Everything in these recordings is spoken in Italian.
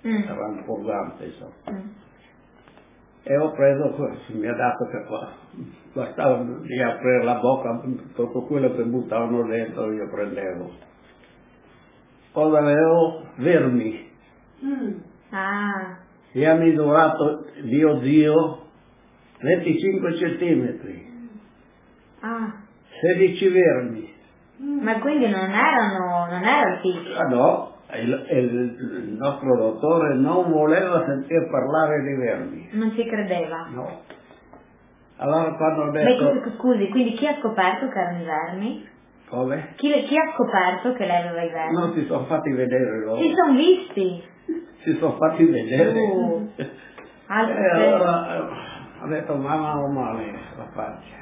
era un purgante, insomma. E ho preso, mi ha dato che bastava di aprire la bocca, tutto quello che buttavano dentro io prendevo. Poi avevo vermi. E ha misurato Dio 25 centimetri. 16 vermi. Ma quindi non era il figlio? Ah no, il nostro dottore non voleva sentire parlare di vermi. Non ci credeva? No. Allora quando ho detto... Beh, scusi, quindi chi ha scoperto che erano i vermi? Come? Chi ha scoperto che lei aveva i vermi? Non si sono fatti vedere loro. Si sono visti? Si sono fatti vedere. E allora ho detto mamma ho male la faccia.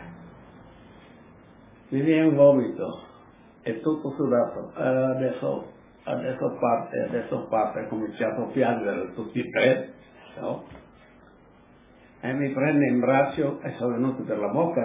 Mi viene un vomito. È tutto sudato. Adesso parte, ho cominciato a piangere tutti e tre, no? E mi prende in braccio e sono venuti per la bocca,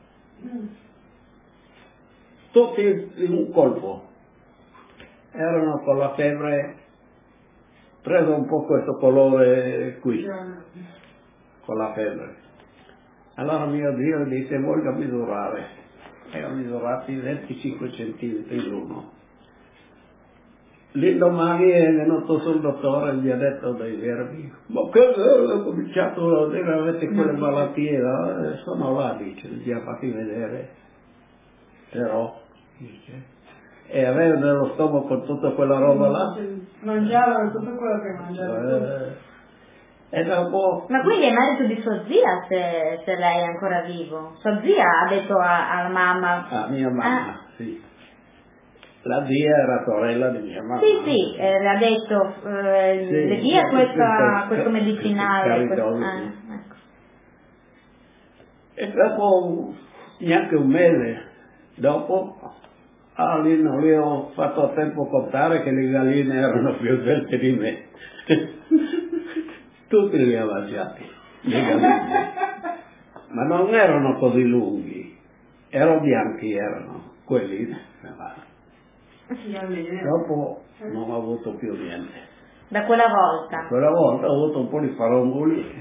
tutti in un colpo. Erano con la febbre, preso un po' questo colore qui, con la febbre. Allora mio Dio disse voglio misurare. E ho misurati 25 centimetri l'uno. L'indomani è venuto sul dottore e gli ha detto dei vermi. Ma che ho cominciato a dire avete quelle malattie, no? Sono là, dice, gli ha fatti vedere. Però, dice, e aveva nello stomaco tutta quella roba là. Mangiavano tutto quello che mangiavano. E dopo... Ma quindi è merito di sua zia se lei è ancora vivo? Sua zia ha detto alla mamma... A mia mamma, sì. La zia era sorella di mia mamma. Sì, le ha detto, le dia questo medicinale. Ecco. E dopo neanche un mese dopo, lì non li ho fatto a tempo contare che le galline erano più svelte di me. Tutti li ho mangiati, le galline. Ma non erano così lunghi, erano bianchi, quelli. Dopo non ho avuto più niente. Da quella volta? Da quella volta ho avuto un po' di farongoli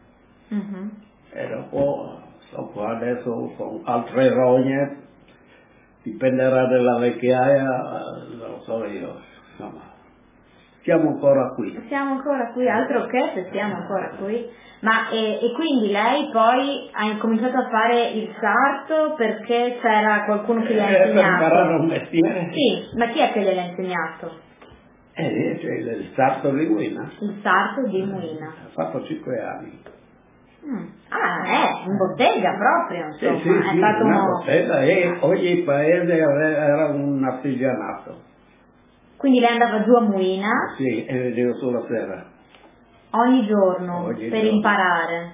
e dopo sto qua adesso con altre rogne, dipenderà dalla vecchiaia, non lo so io, insomma. Siamo ancora qui. Siamo ancora qui, altro che se siamo ancora qui. Ma e quindi lei poi ha incominciato a fare il sarto perché c'era qualcuno che gli ha insegnato? Per imparare un mestiere? Sì, ma chi è che gliel'ha insegnato? C'è il sarto di Muina. Il sarto di Muina. Ha fatto 5 anni. In bottega proprio, insomma. Sì, è stato una bottega e ogni paese era un artigianato. Quindi lei andava giù a Muina? Sì, e vedevo sulla sera. Ogni giorno, per imparare?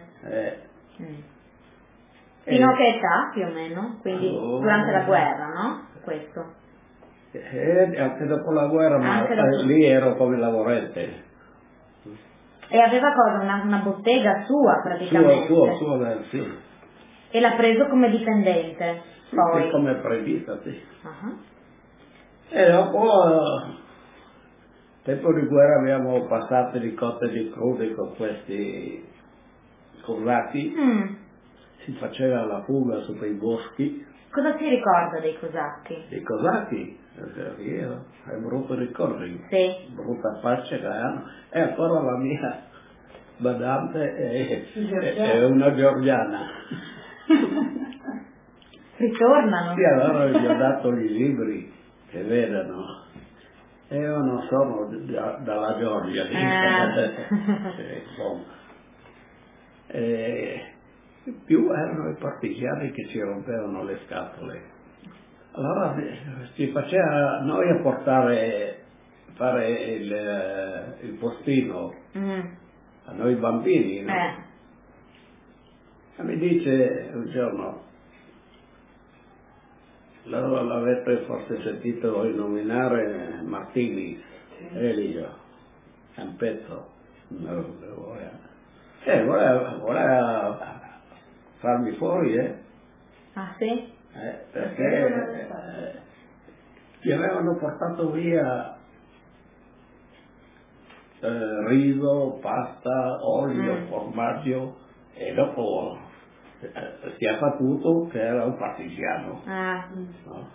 Fino a che età più o meno? Quindi durante la guerra, no? Questo. Anche dopo la guerra, ma lì ero come lavorante. E aveva cosa? Una bottega sua praticamente? Sua, sì. E l'ha preso come dipendente? Poi? Sì, come prevista, sì. E dopo, tempo di guerra abbiamo passato di cotte di crude con questi cosacchi. Si faceva la fuga su quei boschi. Cosa si ricorda dei cosacchi? Dei cosacchi? È brutto ricordo. Sì. Brutta faccia che hanno. E ancora la mia badante è una georgiana. Ritornano? Sì, allora gli ho dato i libri che vedano. E io non sono dalla Georgia. Più erano i partigiani che ci rompevano le scatole. Allora ci faceva noi a fare il postino a noi bambini, no? E mi dice un giorno, allora l'avete forse sentito voi nominare Martini, Elio, Campetto, voleva farmi fuori, Ah sì? Perché ti avevano portato via riso, pasta, olio, formaggio, e dopo si è saputo che era un partigiano. No?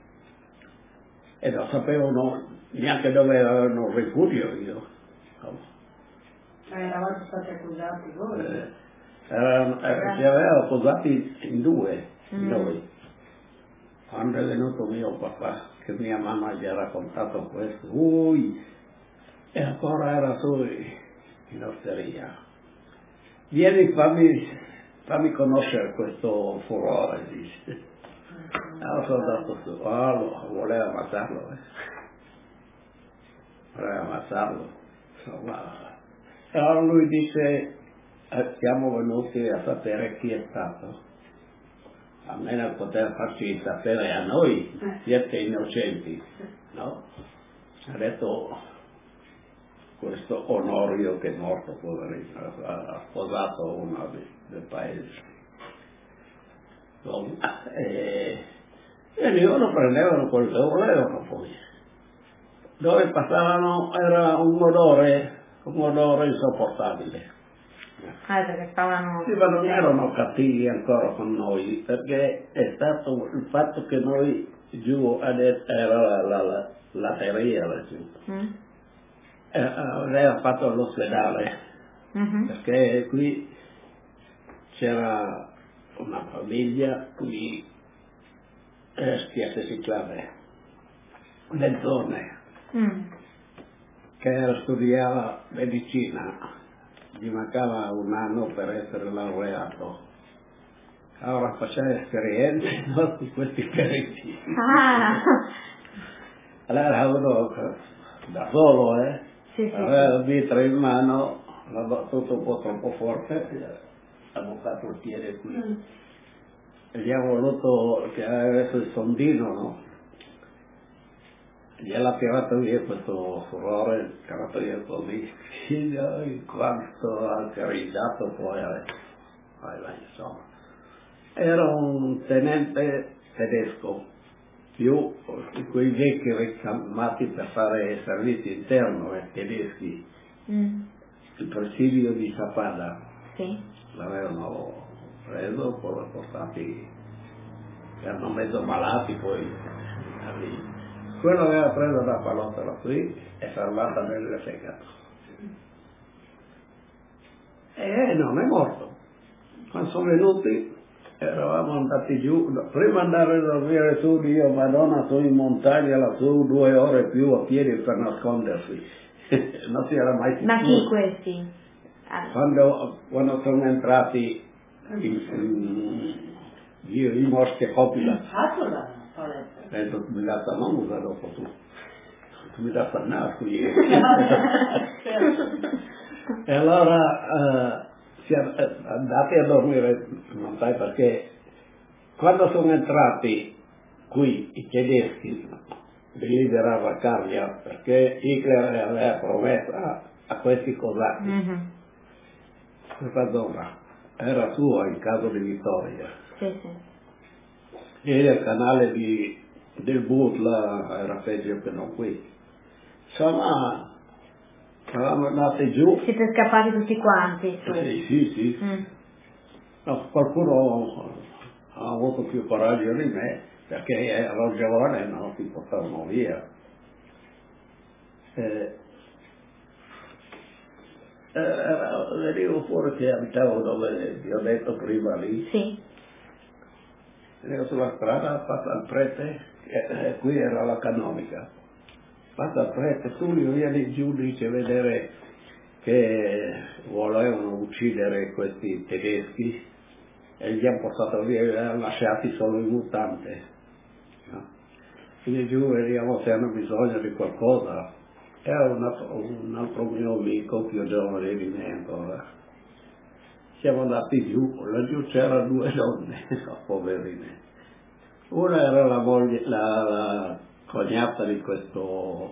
E non sapevano neanche dove erano rifugio io. No? Eravate stati accusati voi? Ci avevano accusati in due, noi. Quando è venuto mio papà, che mia mamma gli ha raccontato questo, e ancora era su in osteria. Vieni, fammi conoscere questo furore, dice. Allora sono andato su, voleva ammazzarlo. Voleva ammazzarlo. Insomma. Allora lui dice, siamo venuti a sapere chi è stato. Almeno poter farci sapere a noi, siete innocenti, no? Ha detto questo Onorio che è morto, poverino, ha sposato una del paese. E lì lo prendevano quel che volevano poi. Dove passavano era un odore insopportabile. Perché stavano... Sì, ma non erano cattivi ancora con noi, perché è stato il fatto che noi giù era la latteria laggiù. Aveva fatto l'ospedale, perché qui c'era una famiglia qui, si chiama, nel zone, che studiava medicina. Gli mancava un anno per essere laureato. Allora faceva esperienze di questi periti. Allora era uno da solo, aveva il vetro in mano, l'ha battuto un po' troppo forte, ha bucato il piede qui. E gli ha voluto che avesse il sondino, no? Gliel'ha tirato via questo furore, tirato via così, quanto ha gridato poi, insomma. Era un tenente tedesco, più quei vecchi ricamati per fare servizio interno, tedeschi, il presidio di Sappada, l'avevano preso, poi l'hanno portati, erano mezzo malati poi lì. Quello aveva preso la pallottola qui e fermata nel fegato. E non è morto. Quando sono venuti, eravamo andati giù, prima andare a dormire su, io Madonna, su in montagna, lassù 2 ore più a piedi per nascondersi. Non si era mai sicuro. Ma chi questi? Quando sono entrati i morti copila. Penso che mi dà non usa dopo tu. Mi dà naso ieri. E allora siamo andati a dormire, non sai perché, quando sono entrati qui i tedeschi di liberare Carlia, perché Hitler aveva promesso a questi cosacchi, questa zona era sua in caso di vittoria. E il canale del Butla era peggio che non qui. Insomma, eravamo andati giù. Siete scappati tutti quanti? Sì. No, qualcuno ha avuto più coraggio di me, perché ero giovane e non si portavano via. Venivo fuori che abitavo dove vi ho detto prima lì. Venivo sulla strada, passa il prete, qui era la canonica. Passa il prete, Tullio viene giù, dice vedere che volevano uccidere questi tedeschi e gli hanno portato via, li hanno lasciati solo in mutante. No? Quindi giù vediamo se hanno bisogno di qualcosa. Era un altro mio amico più giovane di me ancora. Siamo andati giù, laggiù c'erano 2 donne, poverine. Una era la moglie, la cognata di questo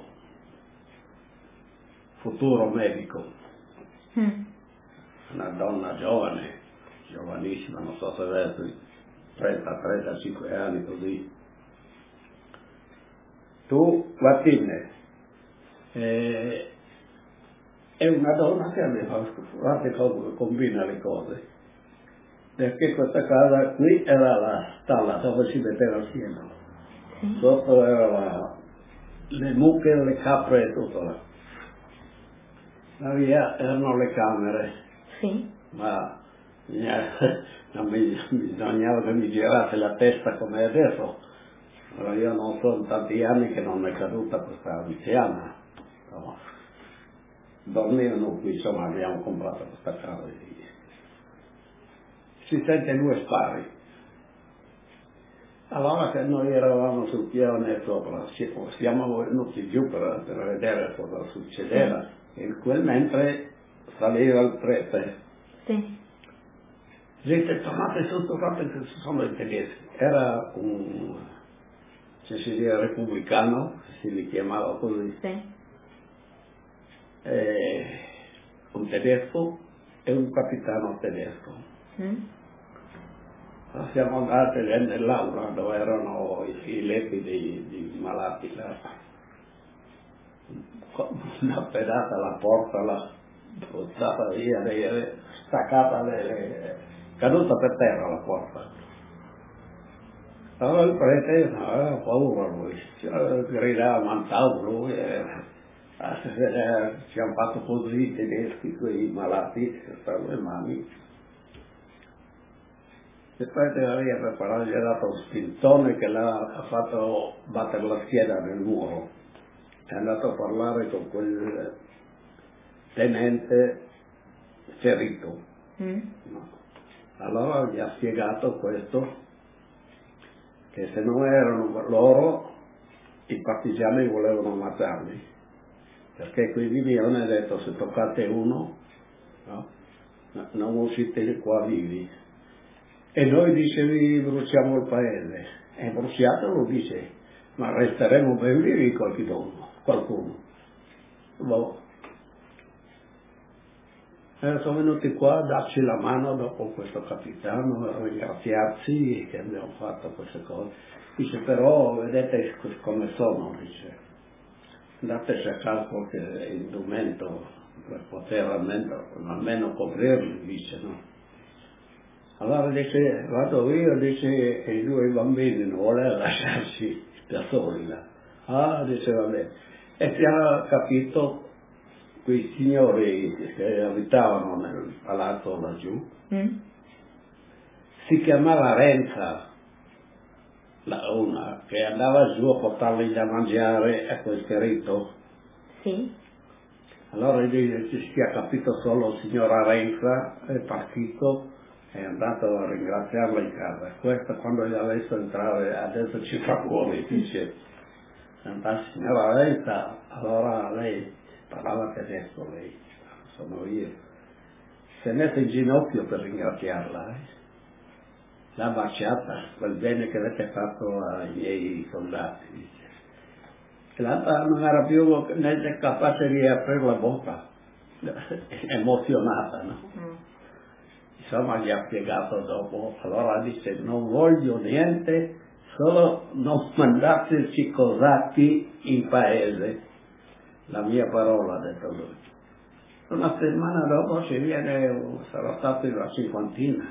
futuro medico, una donna giovane, giovanissima, non so se avesse 30-35 anni così. Tu, Martine, è una donna che aveva, guardate come combina le cose, perché questa casa qui era la stalla dove si metteva il fieno, sotto era le mucche, le capre e tutto là. La via erano le camere, ma non bisognava che mi girasse la testa come adesso. Allora io non sono tanti anni che non è caduta questa anziana, no. Dormivano qui, insomma abbiamo comprato questa casa. Si sente due spari. Allora che noi eravamo sul piano sopra, siamo venuti giù per vedere cosa succedeva, e in quel mentre saliva il prete. Dite, tornate su, tornate, che sono i tedeschi. Era un, se si dice, repubblicano, si li chiamava così. Un tedesco e un capitano tedesco. Siamo andati nell'aula dove erano i letti di malati là. Una pedata alla porta, l'ha buttata via, staccata, caduta per terra la porta. Allora il prete aveva paura lui, gridava Mantauro lui, ci hanno fatto così i tedeschi, quei malati, stavano le mani. Il prete aveva preparato, gli ha dato un spintone che l'ha fatto battere la schiena nel muro. È andato a parlare con quel tenente ferito. No. Allora gli ha spiegato questo, che se non erano loro, i partigiani volevano ammazzarli, perché qui vivevano e ha detto se toccate uno, no, non uscite qua vivi. E noi dicevi bruciamo il paese, e bruciatelo dice, ma resteremo ben vivi qualcuno. Boh. Sono venuti qua a darci la mano dopo questo capitano, a ringraziarci che abbiamo fatto queste cose. Dice però vedete come sono, dice, andate a cercare qualche indumento per poter almeno coprirli, dice, no? Allora dice, vado io, dice, e i due bambini non voleva lasciarci da soli là. Ah, dice, vabbè. E si era capito quei signori che abitavano nel palazzo laggiù, si chiamava Renza, una che andava giù a portarli da mangiare a quel ferito. Allora si è capito solo il signor Renza, è partito, è andato a ringraziarla in casa. Questa quando gli ha visto entrare, adesso ci fa fuori, dice, la signora Renza, allora lei parlava tedesco, lei, sono io, si è messa in ginocchio per ringraziarla, l'ha baciata, quel bene che avete fatto ai miei soldati, dice. E l'altra non era più neanche capace di aprire la bocca, emozionata, no? Insomma gli ha spiegato dopo, allora dice non voglio niente, solo non mandateci cosacchi in paese, la mia parola, ha detto lui. Una settimana dopo ci viene, sarà stato una cinquantina.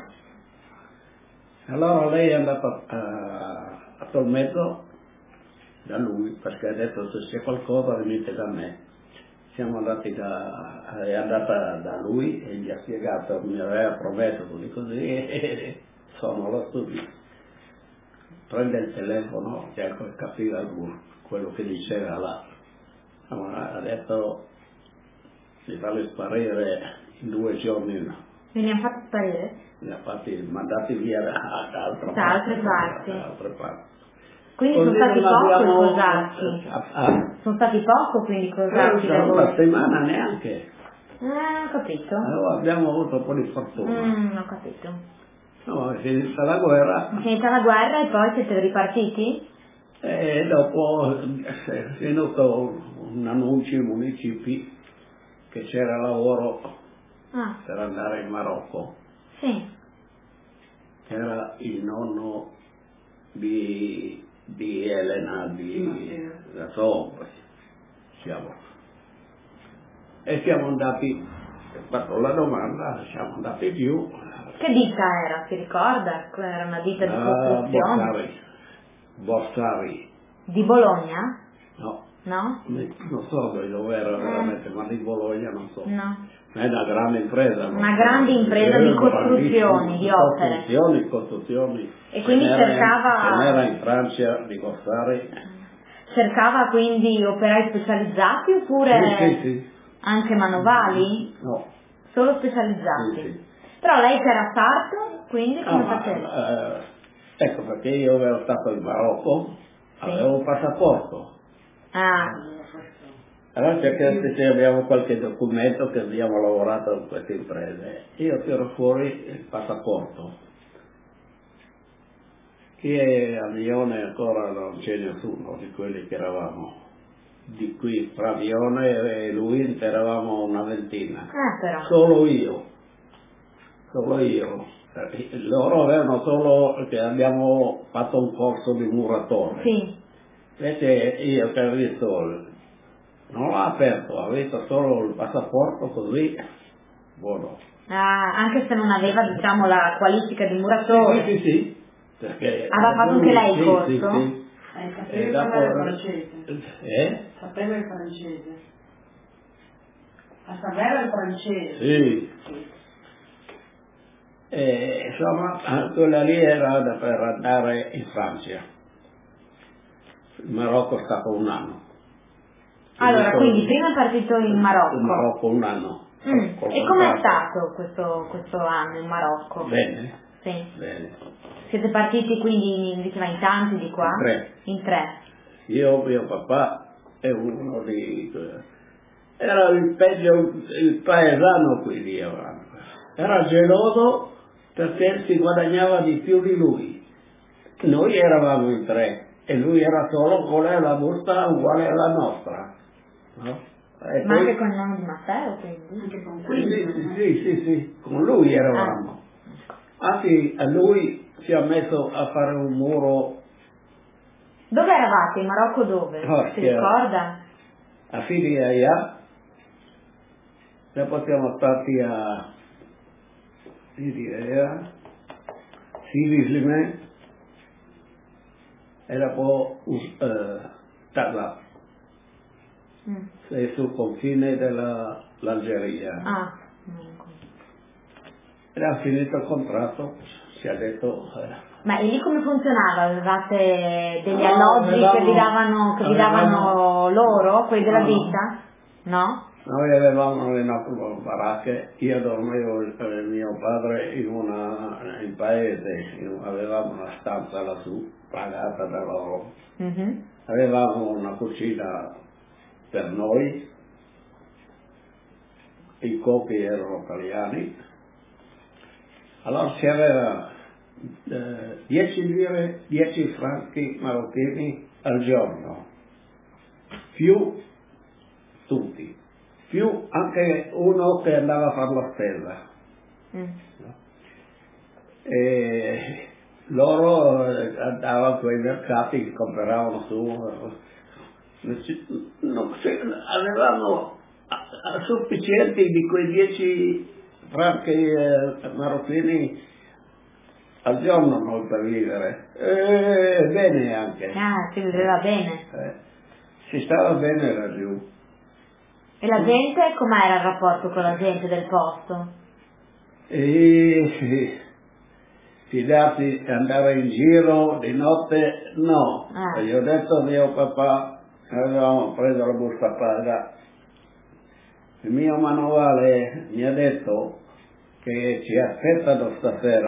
Allora lei è andata a Tolmezzo da lui, perché ha detto se c'è qualcosa venite da me. Siamo andati è andata da lui e gli ha spiegato, mi aveva promesso così e sono là subito. Prende il telefono, cerco di capire quello che diceva là. Ha detto di farli sparire in 2 giorni. Me li hanno fatti sparire? Li ha fatti mandati via da altre parti. Quindi così sono stati poco i cosacchi. Sono stati poco quindi i cosacchi da voi. Una settimana neanche. Ho capito. Allora abbiamo avuto un po' di fortuna. Ho capito. No, è finita la guerra. È finita la guerra e poi siete ripartiti? E dopo è venuto un annuncio ai municipi che c'era lavoro per andare in Marocco. Sì. Era il nonno di Elena, da Sombra, siamo. e siamo andati, ho fatto la domanda, siamo andati giù. Che ditta era, si ricorda? Era una ditta di costruzione? Borsari. Di Bologna? No. No? Non so dove era veramente, ma di Bologna non so. No. È una grande impresa. Una grande impresa di costruzioni, di opere. Costruzioni. E quindi cercava... era in Francia, di Borsari. Cercava quindi operai specializzati oppure Sì. anche manovali? No. Solo specializzati? Sì. Però lei che era sarto, quindi come faceva? Ecco, perché io ero stato in Marocco, avevo un passaporto. Allora cercate se abbiamo qualche documento che abbiamo lavorato in queste imprese. Io tiro fuori il passaporto, che a Lione ancora non c'è nessuno di quelli che eravamo. Di qui fra Lione e lui eravamo una ventina. Però. Solo io. Loro avevano solo che abbiamo fatto un corso di muratore. Sì. Invece io che ho visto, non l'ho aperto, ho visto solo il passaporto così, buono. Anche se non aveva, diciamo, la qualifica di muratore. Sì. Perché aveva fatto anche lei il corso? Sì. Sapeva parlare il francese. Sapeva il francese. A sapere il francese. Sì. Insomma, quella lì era per andare in Francia. Il Marocco è stato un anno. Allora, quindi prima è partito in Marocco. In Marocco un anno. E com'è stato questo anno in Marocco? Bene. Sì. Bene. Siete partiti quindi, diceva, in tanti di qua? In tre. Io, mio papà e uno di... Era il peggio, il paesano qui di Avramo. Era geloso perché si guadagnava di più di lui. Noi eravamo in tre e lui era solo con la busta uguale alla nostra. No? Ma anche con il nome di Matteo, quindi? Anche con Sì, con lui eravamo. Anzi, a lui si è messo a fare un muro. Dove eravate? In Marocco dove? Si ricorda? A Fidia, dopo siamo stati a Fidia, Sidislime, e dopo Tazza. Sei sul confine dell'Algeria. Era finito il contratto, si è detto... Ma e lì come funzionava? Avevate degli alloggi che vi davano loro, quelli della ditta? No? Noi avevamo le nostre baracche, io dormivo il mio padre in paese, avevamo una stanza lassù, pagata da loro. Avevamo una cucina per noi, i cuochi erano italiani, allora si aveva 10 lire, 10 franchi marocchini al giorno, più tutti, più anche uno che andava a fare la spesa. E loro andavano a quei mercati che compravano su, avevamo sufficienti di quei 10 franchi marocchini al giorno noi per vivere. Bene anche. Si viveva bene. Si stava bene laggiù. E la gente, com'era il rapporto con la gente del posto? Fidarsi, andare in giro di notte, no. Io ho detto a mio papà, avevamo preso la busta paga, il mio manovale mi ha detto che ci aspettano stasera.